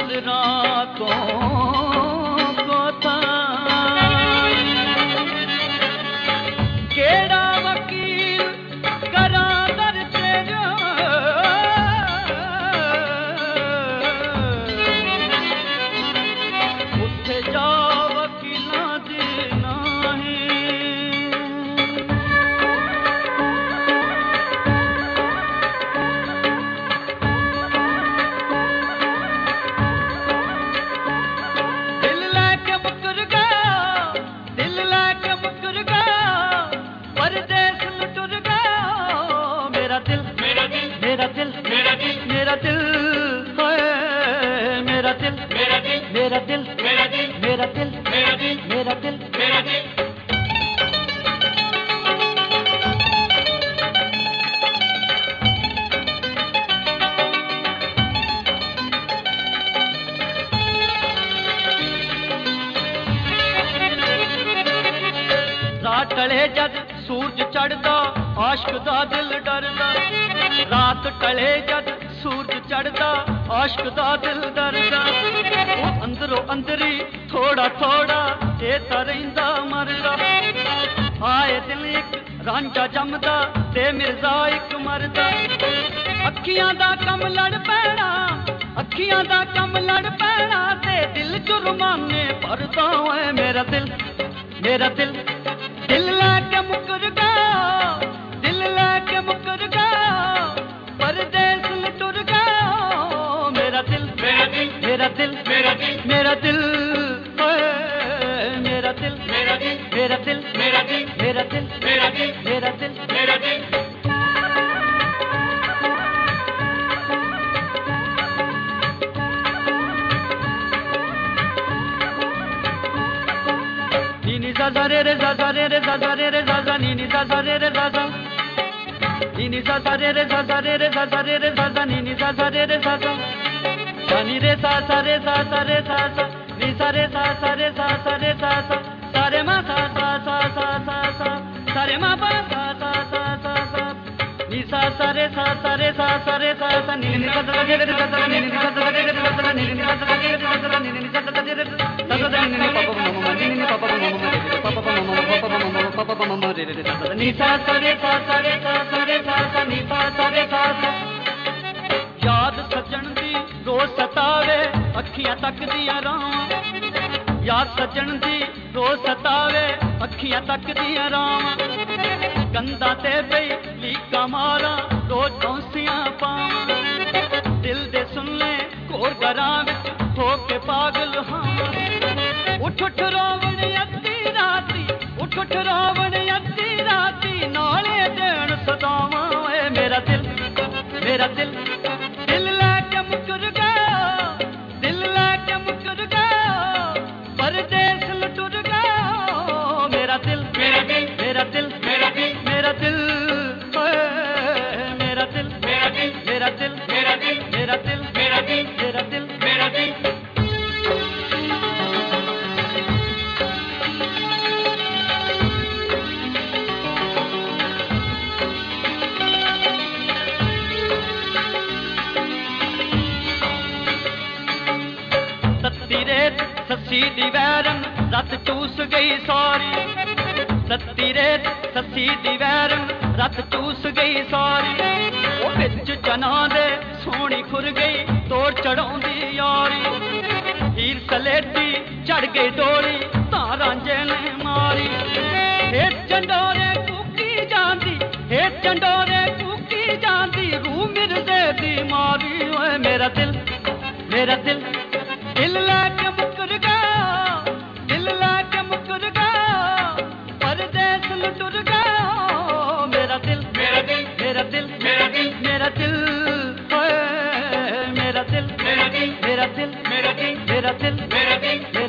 दिल रातों को था। केड़ा वकील करा दर तेरा, उथे जा वकीलां दी नाही। दिल लेके मुकर गया, दिल लेके मुकर गया, परदेस में टुर गया। मेरा दिल, मेरा दिल, मेरा दिल, मेरा दिल, मेरा दिल, मेरा दिल, मेरा दिल, मेरा दिल, मेरा दिल, मेरा दिल, मेरा दिल, मेरा दिल, मेरा दिल। रात टले जद सूरज चढ़दा, आशिक दा दिल डरदा। रात टले जद सूरज चढ़दा, आशिक दा दिल डरदा। अंदरों अंदरी थोड़ा थोड़ा ये तां रहिंदा मरदा। आए दिल इक रांझा जमदा ते मिर्जा इक मरदा। अखियां दा कम लड़ पैना, अखियां दा कम लड़ पैना, ते दिल जुर्माने भरदा। ओए मेरा दिल, मेरा दिल, दिल लेके मुकर गया, दिल लेके मुकर गया, परदेस में टुर गया। मेरा दिल, मेरा दिल, मेरा दिल, मेरा दिल, मेरा दिल, मेरा दिल, मेरा दिल, मेरा दिल, मेरा दिल, मेरा दिल, मेरा दिल, मेरा दिल, मेरा दिल। नी सा सा रे रे सा सा रे रे सा सा रे रे सा सा नी नी सा सा रे रे सा सा नी नी सा सा रे रे सा सा रे रे सा सा रे रे सा सा नी नी सा सा रे रे सा सा नी रे सा सा रे सा सा रे सा सा नी सा रे सा सा रे सा सा रे सा सा सा रे मा सा सा सा सा सा सा सा रे मा पा सा सा सा सा सा नी सा सा रे सा सा रे सा सा रे सा सा नी नी सा सा रे रे सा सा नी नी सा सा रे रे सा सा नी नी सा सा रे रे सा सा नी नी सा सा रे रे सा सा नी नी पापा मम्मा नी नी पापा मम्मा रे रे सा सा नी सा सा रे सा सा रे सा सा रे सा सा नी सा सा रे सा सा। याद सजन दी रोज सतावे, अखियां तकदियां रावां। याद सजन दी रोज सतावे, अखियां तकदियां रावां। कंधा ते पई लीका मारा, रोज कौंसियां पावां। दिल दे सुन ले कोर घरां विच हो के पागल हां। उठ उठ रोवण अद्धी राती, उठ उठ रोवण अद्धी राती, नाले देण सदावां। ओए मेरा दिल, मेरा दिल, दिल लेके मुकर गया, दिल लेके मुकर गया, परदेस में टुर गया। मेरा दिल, मेरा दिल, मेरा दिल, मेरा दिल, मेरा दिल, मेरा दिल, मेरा दिल, मेरा दिल, मेरा दिल, मेरा दिल, मेरा दिल, मेरा दिल, मेरा दिल। तत्ती रेत सस्सी दी वैरन रत चूस गई सारी। तत्ती रेत सस्सी दी वैरन रत चूस गई सारी। ओ विच जना दे सोहनी खुर गई, तोड़ चढ़ाउंदी यारी। हीर सलेटी चढ़ गई डोली, तां रांझे ने मारी। हेठ चंडोरे कूकी जांदी, हेठ चंडोरे कूकी जांदी, रूह मिर्जे दी मारी। ओए मेरा दिल, मेरा दिल, दिल लेके मुकर गया, दिल लेके मुकर गया, परदेस में टुर गया। मेरा दिल, मेरा दिल, मेरा दिल, मेरा दिल, मेरा दिल, मेरा दिल, मेरा दिल, मेरा दिल, मेरा दिल, मेरा दिल, मेरा दिल, मेरा दिल।